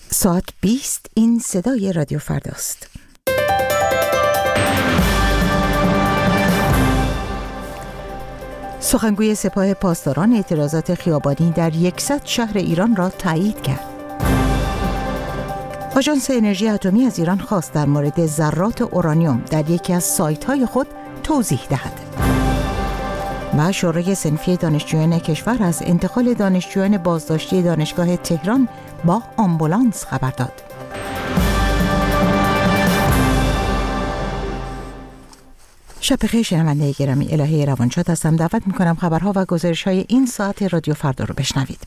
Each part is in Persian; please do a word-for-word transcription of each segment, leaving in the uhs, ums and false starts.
ساعت بیست، این صدای رادیو فرداست. سخنگوی سپاه پاسداران اعتراضات خیابانی در یکصد شهر ایران را تایید کرد. آژانس انرژی اتمی از ایران خواست در مورد ذرات اورانیوم در یکی از سایت‌های خود توضیح دهد. و شورای صنفی دانشجویان کشور از انتقال دانشجویان بازداشتی دانشگاه تهران با آمبولانس خبر داد. شب بخیر شنونده گرامی، الهه روانشاد هستم. دعوت میکنم خبرها و گزارش‌های این ساعت رادیو فردا رو بشنوید.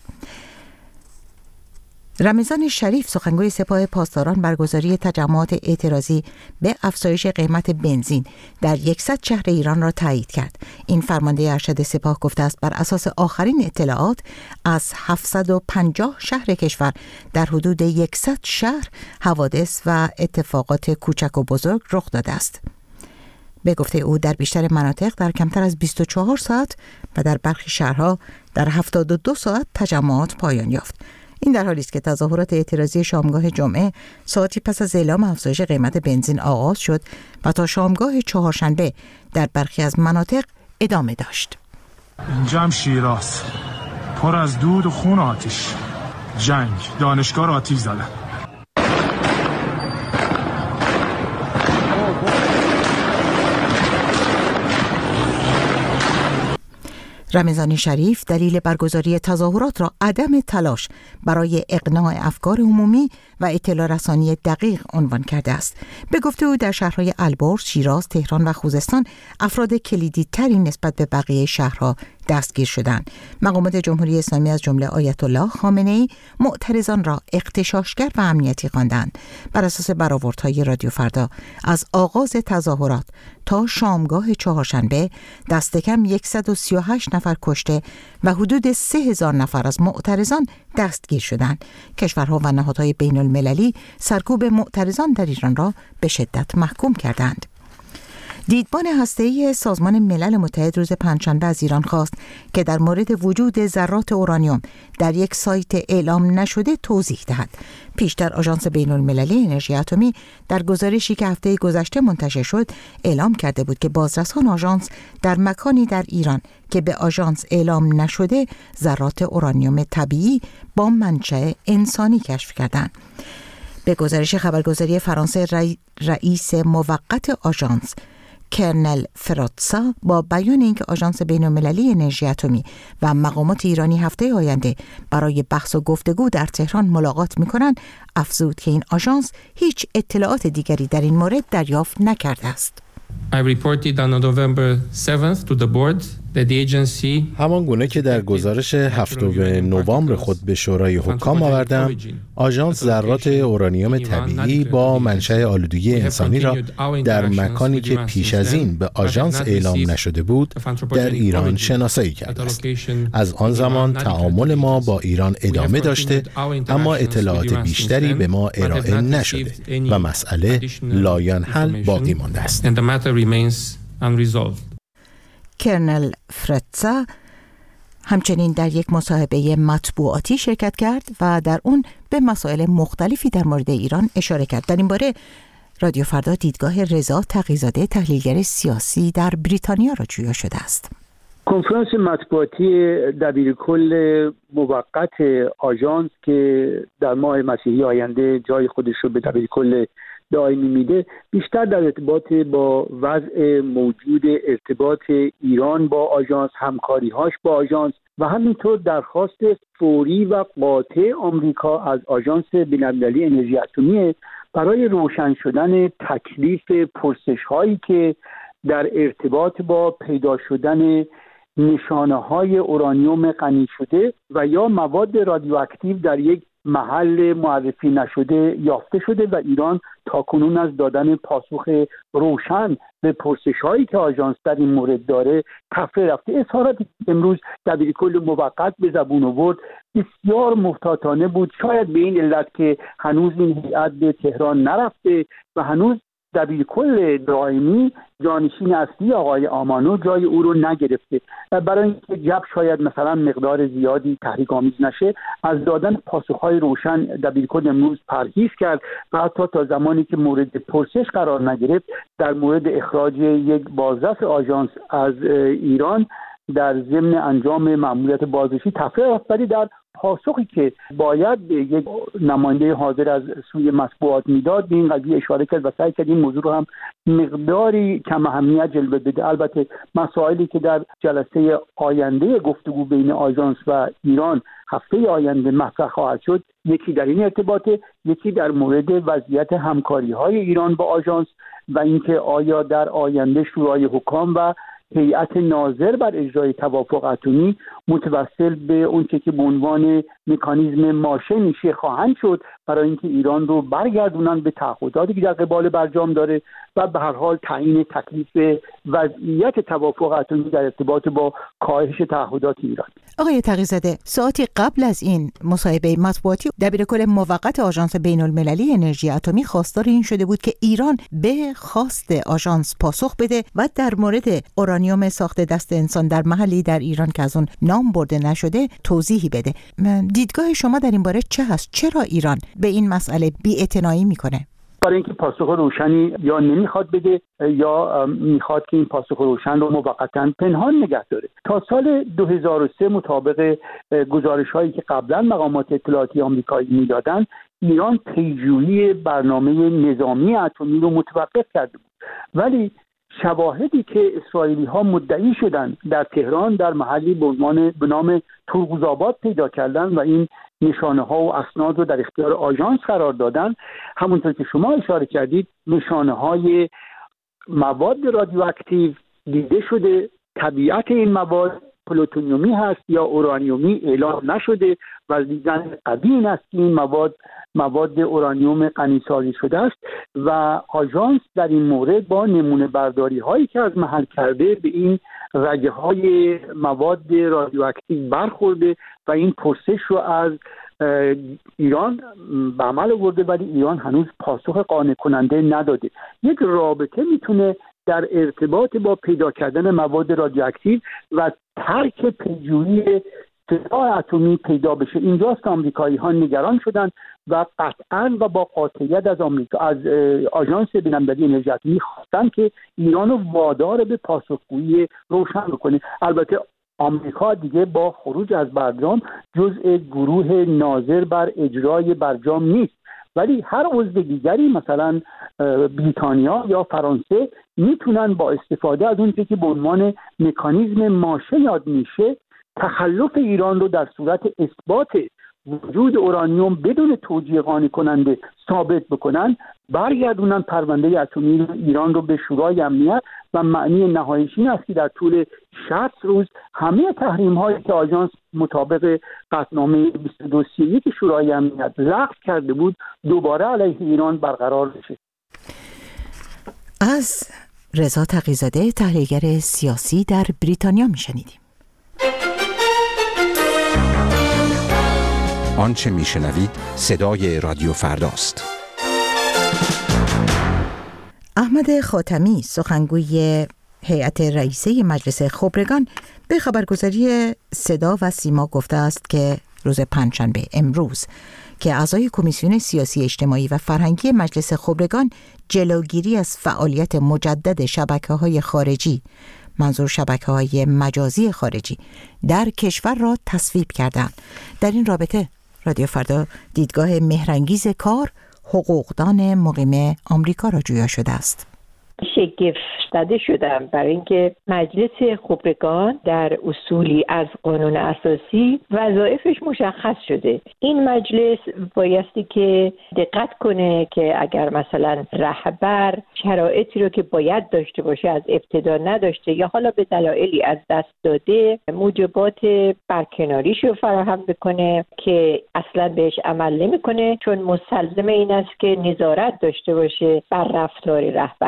رمضان شریف سخنگوی سپاه پاسداران برگزاری تجمعات اعتراضی به افزایش قیمت بنزین در یکصد شهر ایران را تایید کرد. این فرمانده ارشد سپاه گفته است بر اساس آخرین اطلاعات از هفتصد و پنجاه شهر کشور در حدود یکصد شهر حوادث و اتفاقات کوچک و بزرگ رخ داده است. به گفته او در بیشتر مناطق در کمتر از بیست و چهار ساعت و در برخی شهرها در هفتاد و دو ساعت تجمعات پایان یافت. این در حالی است که تظاهرات اعتراضی شامگاه جمعه ساعتی پس از اعلام افزایش قیمت بنزین آغاز شد و تا شامگاه چهارشنبه در برخی از مناطق ادامه داشت. اینجا هم شیراز، پر از دود و خون و آتش. جنگ، دانشگاه را آتش زدن. رمضان شریف دلیل برگزاری تظاهرات را عدم تلاش برای اقناع افکار عمومی و اطلاع رسانی دقیق عنوان کرده است. به گفته او در شهرهای البرز، شیراز، تهران و خوزستان افراد کلیدی تری نسبت به بقیه شهرها دستگیر شدند. مقامات جمهوری اسلامی از جمله آیت الله خامنه‌ای معترضان را اغتشاشگر و امنیتی خواندند. بر اساس برآوردهای رادیو فردا از آغاز تظاهرات تا شامگاه چهارشنبه دست کم صد و سی و هشت نفر کشته و حدود سه هزار نفر از معترضان دستگیر شدند. کشورها و نهادهای بین المللی سرکوب معترضان در ایران را به شدت محکوم کردند. دیدبان هسته‌ای سازمان ملل متحد روز پنجشنبه از ایران خواست که در مورد وجود ذرات اورانیوم در یک سایت اعلام نشده توضیح دهد. پیشتر آژانس بین المللی انرژی اتمی در گزارشی که هفته گذشته منتشر شد اعلام کرده بود که بازرسان آژانس در مکانی در ایران که به آژانس اعلام نشده ذرات اورانیوم طبیعی با منشأ انسانی کشف کردند. به گزارش خبرگزاری فرانسه رئیس موقت آژانس کرنل فراتسا با بیان اینکه آژانس بین‌المللی انرژی اتمی و مقامات ایرانی هفته آینده برای بحث و گفتگو در تهران ملاقات می‌کنند، افزود که این آژانس هیچ اطلاعات دیگری در این مورد دریافت نکرده است. I reported on November seventh to the board that the agency همان گونه که در گزارش هفتم نوامبر خود به شورای حکام آوردم، آژانس ذرات اورانیوم طبیعی با منشأ آلودگی انسانی را در مکانی که پیش از این به آژانس اعلام نشده بود در ایران شناسایی کرده است. از آن زمان تعامل ما با ایران ادامه داشته، اما اطلاعات بیشتری به ما ارائه نشده و مسئله لاینحل باقی مانده است. کرنل فراتسا همچنین در یک مصاحبه مطبوعاتی شرکت کرد و در اون به مسائل مختلفی در مورد ایران اشاره کرد. در این باره رادیو فردا دیدگاه رضا تقی‌زاده تحلیلگر سیاسی در بریتانیا را جویا شده است. کنفرانس مطبوعاتی دبیرکل موقت آژانس که در ماه مسیحی آینده جای خودش رو به دبیرکل دائمی میده، بیشتر در ارتباط با وضع موجود ارتباط ایران با آژانس، همکاری‌هاش با آژانس و همینطور درخواست فوری و قاطع آمریکا از آژانس بین‌المللی انرژی اتمی برای روشن شدن تکلیف پرسش‌هایی که در ارتباط با پیدا شدن نشانه‌های اورانیوم غنی شده و یا مواد رادیواکتیو در یک محل معرفی نشده یافته شده و ایران تاکنون از دادن پاسخ روشن به پرسش‌هایی که آژانس در این مورد داره تفره رفته. اظهاراتی امروز دبیرکل موقت به زبون آورد بسیار محتاطانه بود، شاید به این علت که هنوز این هیئت به تهران نرفته و هنوز دبیرکل دائمی جانشین اصلی آقای آمانو جای او رو نگرفته. برای اینکه جب شاید مثلا مقدار زیادی تحریک آمیز نشه، از دادن پاسخهای روشن دبیرکل امروز پرهیز کرد و حتی تا زمانی که مورد پرسش قرار نگرفت در مورد اخراج یک بازرس آژانس از ایران در ضمن انجام مأموریت بازرسی تفریح یافت، ولی در پاسخی که باید به یک نماینده حاضر از سوی مطبوعات میداد به این قضیه اشاره کرد و سعی کرد این موضوع رو هم مقداری کم اهمیت جلوه بده. البته مسائلی که در جلسه آینده گفتگو بین آژانس و ایران هفته آینده مطرح خواهد شد، یکی در این ارتباطه، یکی در مورد وضعیت همکاری‌های ایران با آژانس و اینکه آیا در آینده شورای حکام و هیئت ناظر بر اجرای توافق اتمی متوسل به اون چه که به عنوان مکانیزم ماشه میشه خواهند شد برای اینکه ایران رو برگردونن به تعهداتی که در قبال برجام داره و به هر حال تعیین تکلیف وضعیت توافق اتمی در ارتباط با کاهش تعهدات ایران. آقای تقی‌زاده، ساعتی قبل از این مصاحبه مطبوعاتی دبیرکل موقت آژانس بین‌المللی انرژی اتمی خواستار این شده بود که ایران به خواست آژانس پاسخ بده و در مورد اورانیوم ساخت دست انسان در محلی در ایران که از اون نام برده نشده توضیحی بده. دیدگاه شما در این باره چه هست؟ چرا ایران به این مسئله بی‌اعتنایی میکنه؟ برای اینکه پاسخ روشنی یا نمیخواد بده یا میخواد که این پاسخ روشن رو موقتاً پنهان نگه داره. تا سال دو هزار و سه مطابق گزارش‌هایی که قبلا مقامات اطلاعاتی آمریکایی میدادن، ایران پیجویی برنامه نظامی اتمی رو متوقف کرده بود، ولی شواهدی که اسرائیلی ها مدعی شدن در تهران در محلی به عنوان به نام تورغوزآباد پیدا کردن و این نشانه ها و اسناد رو در اختیار آژانس قرار دادن، همونطور که شما اشاره کردید نشانه های مواد رادیواکتیو دیده شده. طبیعت این مواد پلوتونیومی هست یا اورانیومی اعلام نشده و از دیدن قوی این است که این مواد مواد اورانیوم غنیسازی شده است و آژانس در این مورد با نمونه برداری هایی که از محل کرده به این رگه های مواد رادیواکتیو برخورده و این پرسش رو از ایران به عمل آورده، ولی ایران هنوز پاسخ قانع کننده نداده. یک رابطه میتونه در ارتباط با پیدا کردن مواد رادیواکتیو و ترک پیجویی سلاح اتمی پیدا بشه. اینجاست که آمریکایی ها نگران شدن و قطعاً و با قاطعیت از آمریکا از آژانس بین‌المللی انرژی اتمی خواستن که ایران رو وادار به پاسخگویی روشن بکنه. البته آمریکا دیگه با خروج از برجام جزء گروه ناظر بر اجرای برجام نیست، ولی هر عضو دیگری مثلا بریتانیا یا فرانسه میتونن با استفاده از اون که به عنوان مکانیزم ماشه یاد میشه تخلف ایران رو در صورت اثبات وجود اورانیوم بدون توجیه قانع کننده ثابت بکنن، برگردونن پرونده اتمی ایران رو به شورای امنیت و معنی نهاییش این است که در طول شصت روز همه تحریم هایی که آژانس مطابق قطعنامه بیست و دو سی و یک شورای امنیت لغو کرده بود دوباره علیه ایران برقرار بشه. از رضا تقی‌زاده، تحلیلگر سیاسی در بریتانیا میشنیدیم. آنچه میشنوید صدای رادیو فرداست. احمد خاتمی، سخنگوی هیئت رئیسه مجلس خبرگان، به خبرگزاری صدا و سیما گفته است که روز پنجشنبه امروز که اعضای کمیسیون سیاسی اجتماعی و فرهنگی مجلس خبرگان جلوگیری از فعالیت مجدد شبکه‌های خارجی، منظور شبکه‌های مجازی خارجی، در کشور را تصویب کردند. در این رابطه رادیو فردا دیدگاه مهرانگیز کار حقوقدان مقیم آمریکا را جویا شده است. شگفت زده شدم برای اینکه مجلس خبرگان در اصولی از قانون اساسی وظایفش مشخص شده. این مجلس بایستی که دقت کنه که اگر مثلا رهبر شرایطی رو که باید داشته باشه از ابتدا نداشته یا حالا به دلایلی از دست داده، موجبات برکناریش رو فراهم بکنه که اصلا بهش عمل نمیکنه چون مستلزم این است که نظارت داشته باشه بر رفتار رهبر. اینا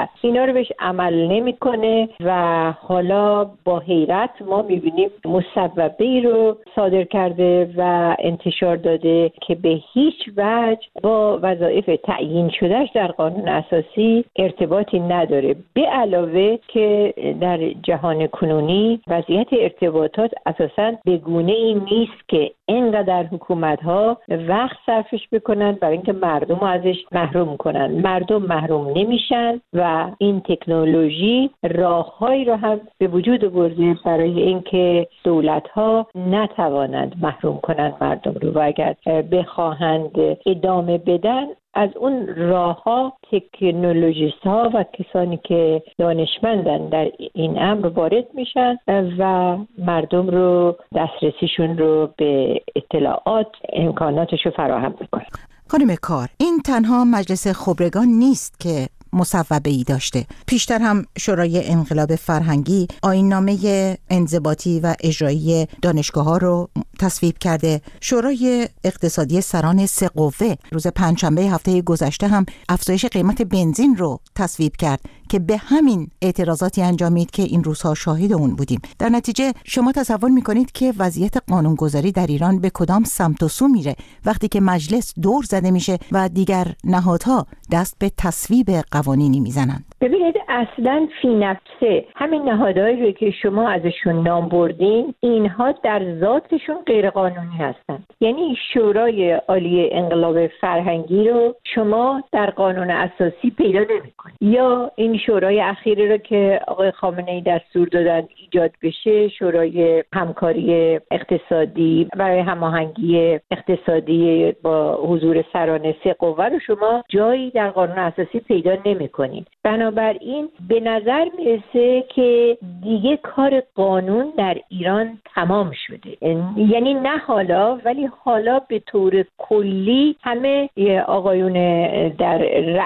بسیار بهش عمل نمیکنه و حالا با حیرت ما میبینیم مصوبه‌ای رو صادر کرده و انتشار داده که به هیچ وجه با وظایف تعیین شدهش در قانون اساسی ارتباطی نداره. به علاوه که در جهان کنونی وضعیت ارتباطات اساساً به گونه‌ای نیست که اینقدر حکومت‌ها وقت صرفش بکنن برای اینکه مردم رو ازش محروم کنن. مردم محروم نمیشن و این تکنولوژی راههایی رو هم به وجود آورده برای اینکه دولت‌ها نتوانند محروم کنند مردم رو و اگر بخواهند ادامه بدن از اون راه‌ها تکنولوژیست ها و کسانی که دانشمندن در این امر وارد میشن و مردم رو دسترسیشون رو به اطلاعات امکاناتش رو فراهم میکنن. خانم کار، این تنها مجلس خبرگان نیست که مصوبه‌ای داشته. پیشتر هم شورای انقلاب فرهنگی آیین‌نامه انضباطی و اجرایی دانشگاه‌ها رو تصویب کرده. شورای اقتصادی سران سه قوه روز پنجشنبه هفته گذشته هم افزایش قیمت بنزین رو تصویب کرد که به همین اعتراضاتی انجامید که این روزها شاهد اون بودیم. در نتیجه شما تصور می‌کنید که وضعیت قانونگذاری در ایران به کدام سمت و سو میره وقتی که مجلس دور زده میشه و دیگر نهادها دست به تصویب قوانینی میزنند؟ ببینید اصلا فی نفسه همین نهادهایی رو که شما ازشون نام بردین اینها در ذاتشون غیر قانونی هستند. یعنی شورای عالی انقلاب فرهنگی رو شما در قانون اساسی پیدا نمی‌کنید، یا این شورای اخیری رو که آقای خامنه‌ای دستور دادن ایجاد بشه، شورای همکاری اقتصادی برای هماهنگی اقتصادی با حضور سران سه قوه رو شما جایی در قانون اساسی پیدا نمی‌کنید. بنابراین به نظر میرسه که دیگه کار قانون در ایران تمام شده. یعنی نه حالا ولی حالا به طور کلی همه آقایون در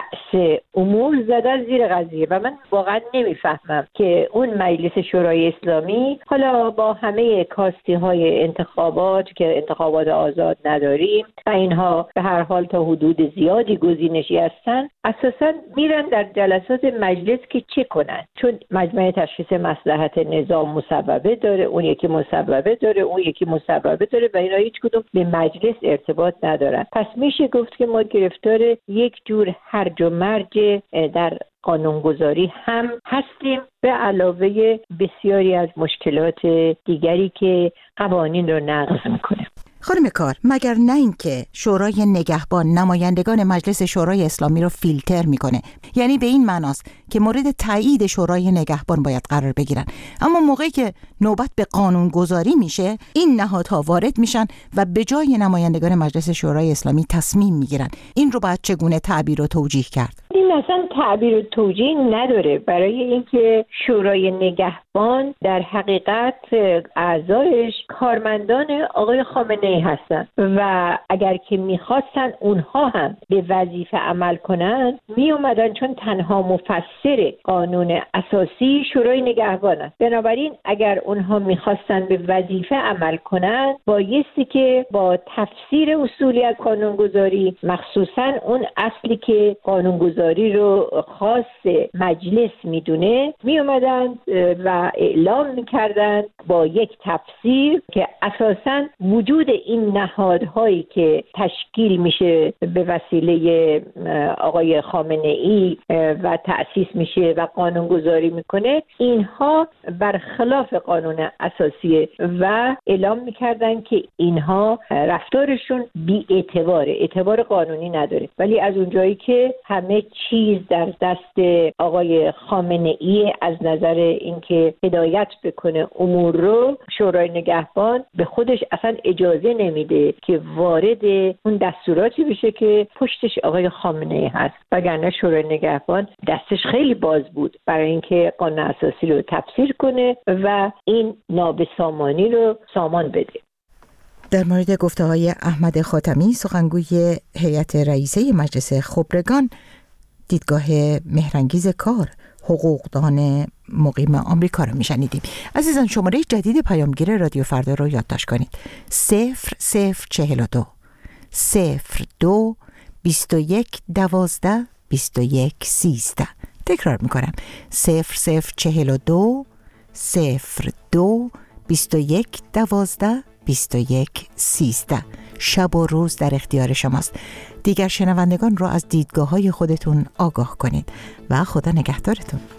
رأس امور زدن زیر قضیه و من واقعا نمیفهمم که اون مجلس شورای اسلامی حالا با همه کاستی های انتخابات که انتخابات آزاد نداریم و اینها به هر حال تا حدود زیادی گزینشی هستن، اساسا میرن در جلسات مجلس که چه کنن، چون مجمع تشخیص مصلحت نظام مصوبه داره، اون یکی مصوبه داره، اون یکی مصوبه داره و اینا هیچ کدوم به مجلس ارتباط ندارن. پس میشه گفت که ما گرفتار یک جور هرج و مرج در قانونگذاری هم هستیم، به علاوه بسیاری از مشکلات دیگری که قوانین رو نقض میکنه. خانم کار، مگر نه اینکه شورای نگهبان نمایندگان مجلس شورای اسلامی رو فیلتر میکنه، یعنی به این معناست که مورد تایید شورای نگهبان باید قرار بگیرن، اما موقعی که نوبت به قانون گذاری میشه این نهادها وارد میشن و به جای نمایندگان مجلس شورای اسلامی تصمیم میگیرن. این رو باید چگونه تعبیر و توجیه کرد؟ این اصلا تعبیر و توجیه نداره، برای اینکه شورای نگهبان در حقیقت اعضایش کارمندان آقای خامنه‌ای هستن و اگر که میخواستن اونها هم به وظیفه عمل کنن می اومدن، چون تنها مفسر قانون اساسی شورای نگهبان است. بنابراین اگر اونها میخواستن به وظیفه عمل کنن بایستی که با تفسیر اصولی از قانونگذاری، مخصوصا اون اصلی که قانونگذاری رو خاص مجلس میدونه، می اومدن و اعلام میکردن با یک تفسیر که اساساً وجود این نهادهایی که تشکیل میشه به وسیله آقای خامنه‌ای و تأسیس میشه و قانونگذاری میکنه، اینها برخلاف قانون اساسی و اعلام میکردن که اینها رفتارشون بی اعتباره، اعتبار قانونی نداره. ولی از اونجایی که همه چیز در دست آقای خامنه‌ای از نظر اینکه هدایت بکنه امور رو، شورای نگهبان به خودش اصلا اجازه نمیده که وارد اون دستوراتی بشه که پشتش آقای خامنه‌ای هست، وگرنه شورای نگهبان دستش خیلی باز بود برای اینکه قانون اساسی رو تفسیر کنه و این نابسامانی رو سامان بده. در مورد گفته‌های احمد خاتمی، سخنگوی هیئت رئیسه مجلس خبرگان، دیدگاه مهرانگیز کار، حقوقدان مقیم آمریکا رو میشنیدیم. عزیزان، شماره جدید پیامگیر رادیو فردا رو یادداشت کنید: صفر صفر چهل و دو صفر دو بیست و یک دوازده بیست و یک سیزده. تکرار میکنم صفر صفر چهل و دو صفر دو بیست و یک دوازده بیست و یک سیزده. شب و روز در اختیار شماست. دیگر شنوندگان را از دیدگاه های خودتون آگاه کنید و خدا نگهدارتون.